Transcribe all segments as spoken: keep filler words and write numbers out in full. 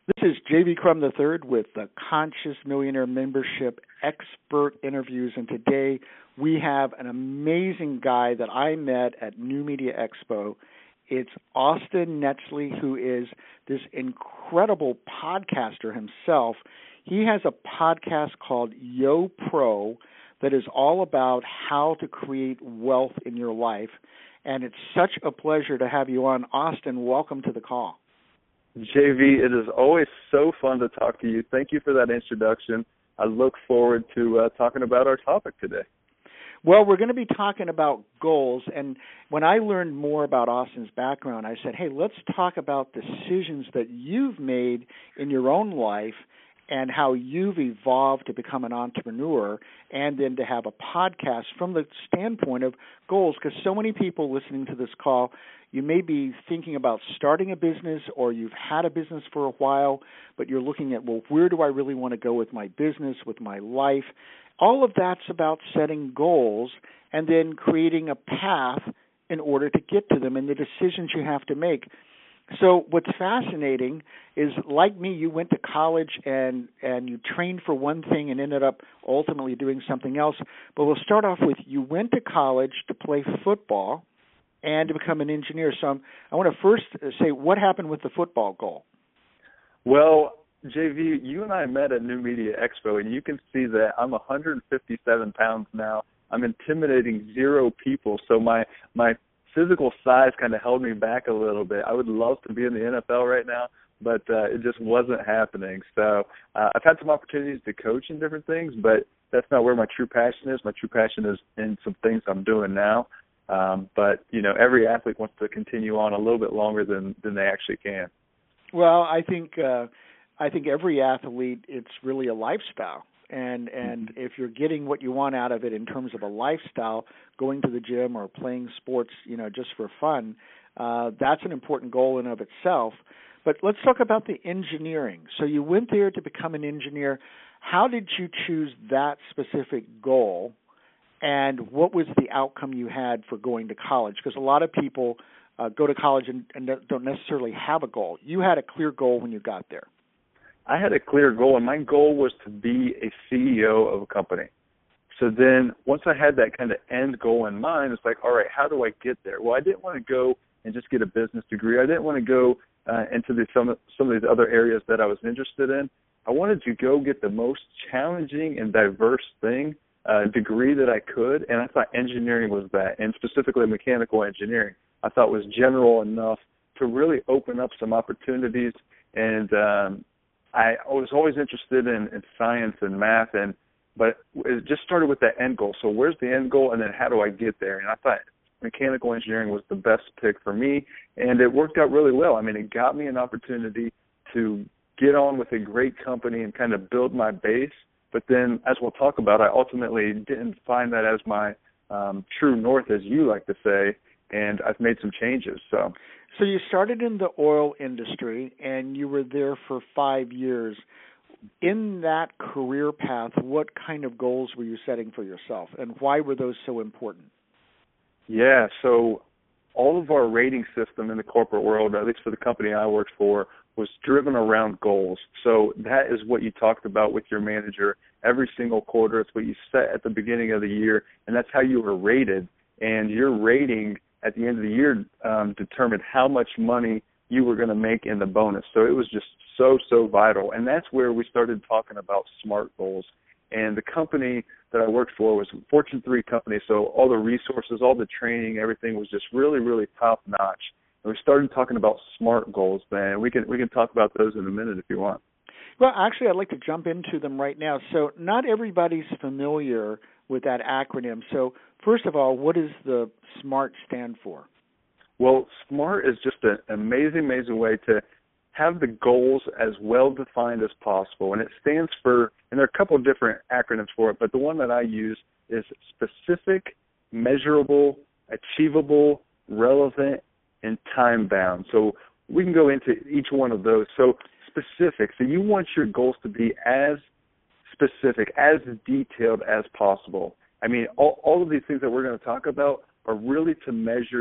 This is J V. Crum the third with the Conscious Millionaire Membership Expert Interviews, and today we have an amazing guy that I met at New Media Expo. It's Austin Netzley, who is this incredible podcaster himself. He has a podcast called Yo Pro that is all about how to create wealth in your life, and it's such a pleasure to have you on. Austin, welcome to the call. J V, it is always so fun to talk to you. Thank you for that introduction. I look forward to uh, talking about our topic today. Well, we're going to be talking about goals, and when I learned more about Austin's background, I said, hey, let's talk about decisions that you've made in your own life and how you've evolved to become an entrepreneur, and then to have a podcast from the standpoint of goals, because so many people listening to this call, you may be thinking about starting a business, or you've had a business for a while, but you're looking at, well, where do I really want to go with my business, with my life? All of that's about setting goals and then creating a path in order to get to them and the decisions you have to make. So what's fascinating is, like me, you went to college and, and you trained for one thing and ended up ultimately doing something else. But we'll start off with, you went to college to play football and to become an engineer. So I'm, I want to first say, what happened with the football goal? Well, J V, you and I met at New Media Expo, and you can see that I'm one hundred fifty-seven pounds now. I'm intimidating zero people, so my my physical size kind of held me back a little bit. I would love to be in the N F L right now, but uh, it just wasn't happening. So uh, I've had some opportunities to coach in different things, but that's not where my true passion is. My true passion is in some things I'm doing now. Um, but, you know, every athlete wants to continue on a little bit longer than, than they actually can. Well, I think uh, I think every athlete, it's really a lifestyle. And and if you're getting what you want out of it in terms of a lifestyle, going to the gym or playing sports, you know, just for fun, uh, that's an important goal in of itself. But let's talk about the engineering. So you went there to become an engineer. How did you choose that specific goal? And what was the outcome you had for going to college? Because a lot of people uh, go to college and, and don't necessarily have a goal. You had a clear goal when you got there. I had a clear goal, and my goal was to be a C E O of a company. So then once I had that kind of end goal in mind, it's like, all right, how do I get there? Well, I didn't want to go and just get a business degree. I didn't want to go uh, into the, some, some of these other areas that I was interested in. I wanted to go get the most challenging and diverse thing, uh, degree that I could, and I thought engineering was that, and specifically mechanical engineering. I thought was general enough to really open up some opportunities, and um, I was always interested in, in science and math, and but it just started with that end goal. So where's the end goal, and then how do I get there? And I thought mechanical engineering was the best pick for me, and it worked out really well. I mean, it got me an opportunity to get on with a great company and kind of build my base. But then, as we'll talk about, I ultimately didn't find that as my um, true north, as you like to say, and I've made some changes. So. So you started in the oil industry, and you were there for five years. In that career path, what kind of goals were you setting for yourself, and why were those so important? Yeah, so all of our rating system in the corporate world, at least for the company I worked for, was driven around goals. So that is what you talked about with your manager every single quarter. It's what you set at the beginning of the year, and that's how you were rated. And your rating at the end of the year um, determined how much money you were going to make in the bonus. So it was just so, so vital. And that's where we started talking about SMART goals. And the company that I worked for was a Fortune three company, so all the resources, all the training, everything was just really, really top-notch. And we started talking about SMART goals then. We can, we can talk about those in a minute if you want. Well, actually, I'd like to jump into them right now. So not everybody's familiar with that acronym. So first of all, what does the SMART stand for? Well, SMART is just an amazing, amazing way to have the goals as well defined as possible. And it stands for, and there are a couple of different acronyms for it, but the one that I use is specific, measurable, achievable, relevant, and time-bound. So we can go into each one of those. So specific, so you want your goals to be as specific, as detailed as possible. I mean, all, all of these things that we're going to talk about are really to measure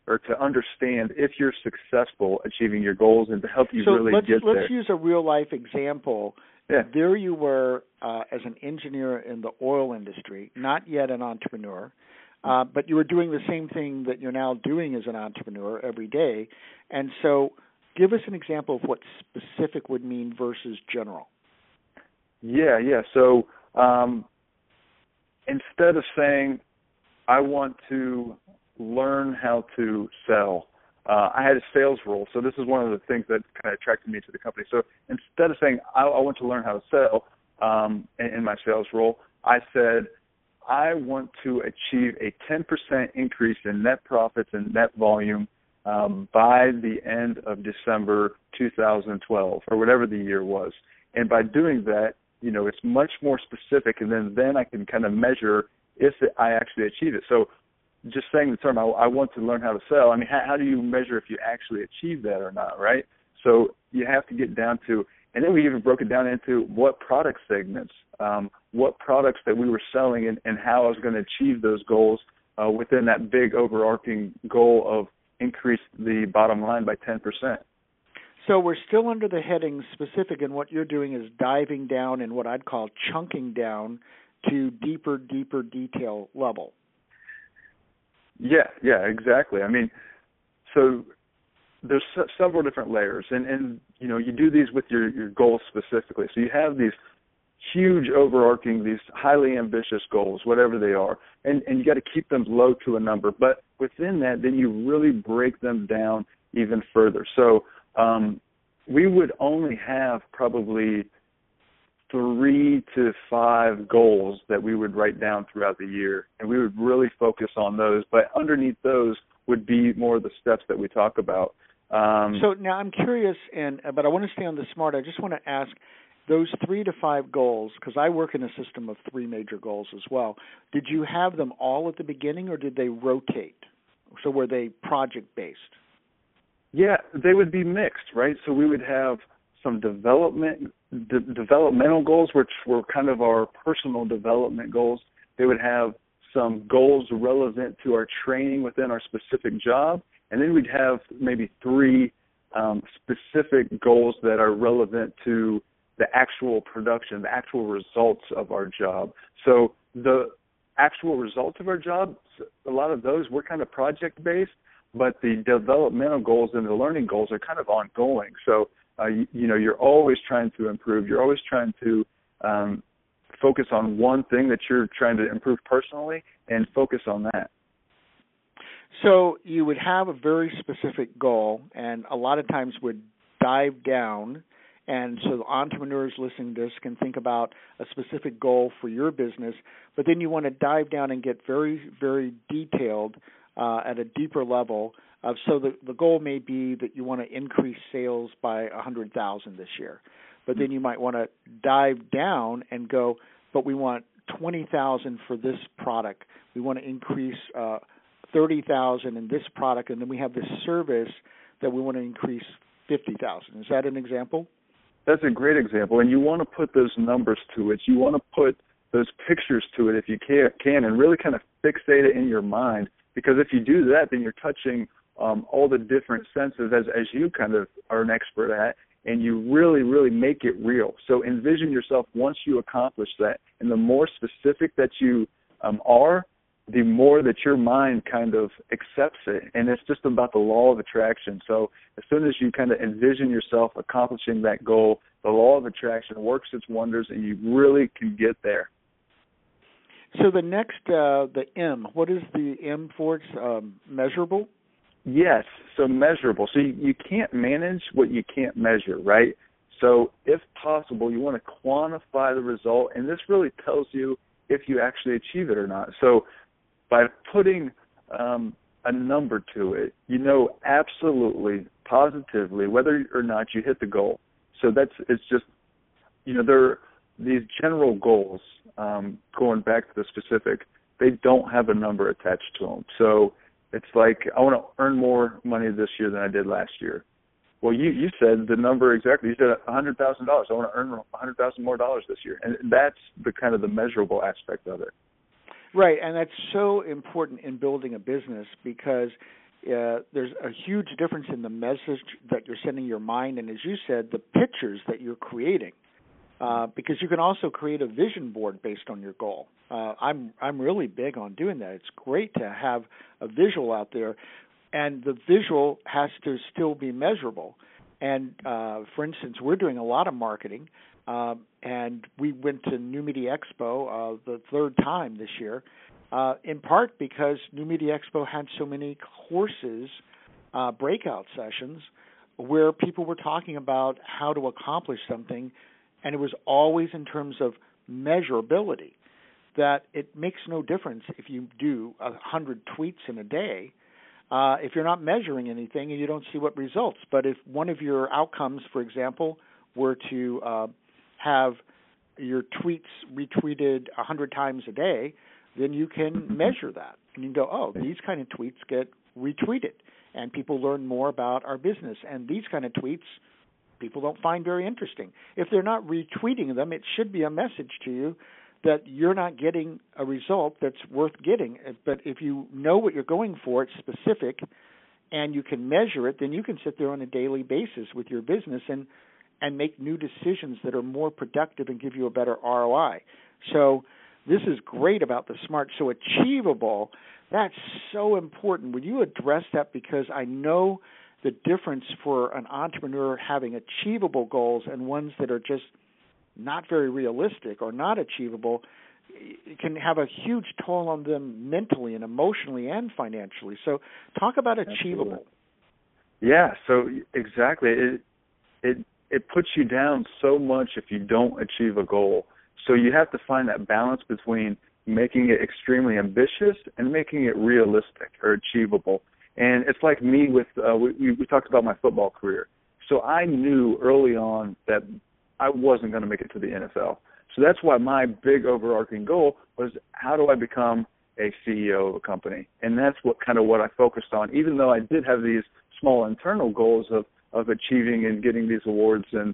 or to understand if you're successful achieving your goals and to help you so really let's, get let's there. use a real-life example. Yeah. There you were uh, as an engineer in the oil industry, not yet an entrepreneur, uh, but you were doing the same thing that you're now doing as an entrepreneur every day. And so give us an example of what specific would mean versus general. Yeah, yeah. So um, instead of saying, I want to learn how to sell, uh, I had a sales role. So this is one of the things that kind of attracted me to the company. So instead of saying, I, I want to learn how to sell um, in, in my sales role, I said, I want to achieve a ten percent increase in net profits and net volume um, by the end of December two thousand twelve, or whatever the year was. And by doing that, you know, it's much more specific, and then, then I can kind of measure if it, I actually achieve it. So just saying the term, I, I want to learn how to sell, I mean, how, how do you measure if you actually achieve that or not, right? So you have to get down to, and then we even broke it down into what product segments, um, what products that we were selling, and, and how I was going to achieve those goals uh, within that big overarching goal of increase the bottom line by ten percent. So we're still under the heading specific, and what you're doing is diving down in what I'd call chunking down to deeper, deeper detail level. Yeah, yeah, exactly. I mean, so there's s- several different layers, and, and you know, you do these with your, your goals specifically. So you have these huge overarching, these highly ambitious goals, whatever they are, and, and you got to keep them low to a number. But within that, then you really break them down even further. So um, we would only have probably three to five goals that we would write down throughout the year, and we would really focus on those. But underneath those would be more of the steps that we talk about. Um, so now I'm curious, and but I want to stay on the SMART. I just want to ask those three to five goals, because I work in a system of three major goals as well. Did you have them all at the beginning, or did they rotate? So were they project-based? Yeah, they would be mixed, right? So we would have some development de- developmental goals, which were kind of our personal development goals. They would have some goals relevant to our training within our specific job, and then we'd have maybe three um, specific goals that are relevant to the actual production, the actual results of our job. So the actual results of our job, a lot of those were kind of project-based, but the developmental goals and the learning goals are kind of ongoing. So, uh, you, you know, you're always trying to improve. You're always trying to um, focus on one thing that you're trying to improve personally and focus on that. So you would have a very specific goal, and a lot of times would dive down. And so the entrepreneurs listening to this can think about a specific goal for your business, but then you want to dive down and get very, very detailed uh, at a deeper level. Uh, so the, the goal may be that you want to increase sales by one hundred thousand this year. But then you might want to dive down and go, but we want twenty thousand for this product. We want to increase uh, thirty thousand in this product, and then we have this service that we want to increase fifty thousand. Is that an example? That's a great example, and you want to put those numbers to it. You want to put those pictures to it if you can, can and really kind of fixate it in your mind, because if you do that, then you're touching um, all the different senses as, as you kind of are an expert at, and you really, really make it real. So envision yourself once you accomplish that, and the more specific that you um, are, the more that your mind kind of accepts it. And it's just about the law of attraction. So as soon as you kind of envision yourself accomplishing that goal, the law of attraction works its wonders, and you really can get there. So the next, uh, the M, what is the M for? It's um, measurable? Yes, so measurable. So you, you can't manage what you can't measure, right? So if possible, you want to quantify the result, and this really tells you if you actually achieve it or not. So by putting um, a number to it, you know absolutely, positively, whether or not you hit the goal. So that's, it's just, you know, there are these general goals, um, going back to the specific, they don't have a number attached to them. So it's like, I want to earn more money this year than I did last year. Well, you, you said the number exactly. You said one hundred thousand dollars. I want to earn one hundred thousand more dollars this year. And that's the kind of the measurable aspect of it. Right, and that's so important in building a business, because uh, there's a huge difference in the message that you're sending your mind, and as you said, the pictures that you're creating. Uh, because you can also create a vision board based on your goal. Uh, I'm I'm really big on doing that. It's great to have a visual out there, and the visual has to still be measurable. And uh, for instance, we're doing a lot of marketing, uh, and we went to New Media Expo uh, the third time this year, uh, in part because New Media Expo had so many courses, uh, breakout sessions, where people were talking about how to accomplish something. And it was always in terms of measurability, that it makes no difference if you do a hundred tweets in a day, uh, if you're not measuring anything and you don't see what results. But if one of your outcomes, for example, were to uh, have your tweets retweeted a hundred times a day, then you can measure that. And you can go, oh, these kind of tweets get retweeted, and people learn more about our business. And these kind of tweets people don't find very interesting. If they're not retweeting them, it should be a message to you that you're not getting a result that's worth getting. But if you know what you're going for, it's specific, and you can measure it, then you can sit there on a daily basis with your business and, and make new decisions that are more productive and give you a better R O I. So this is great about the SMART. So achievable, that's so important. Would you address that? Because I know the difference for an entrepreneur having achievable goals and ones that are just not very realistic or not achievable, it can have a huge toll on them mentally and emotionally and financially. So talk about achievable. Absolutely. Yeah, so exactly. It it it puts you down so much if you don't achieve a goal. So you have to find that balance between making it extremely ambitious and making it realistic or achievable. And it's like me with, uh, we, we talked about my football career. So I knew early on that I wasn't going to make it to the N F L. So that's why my big overarching goal was, how do I become a C E O of a company? And that's what kind of what I focused on, even though I did have these small internal goals of, of achieving and getting these awards and,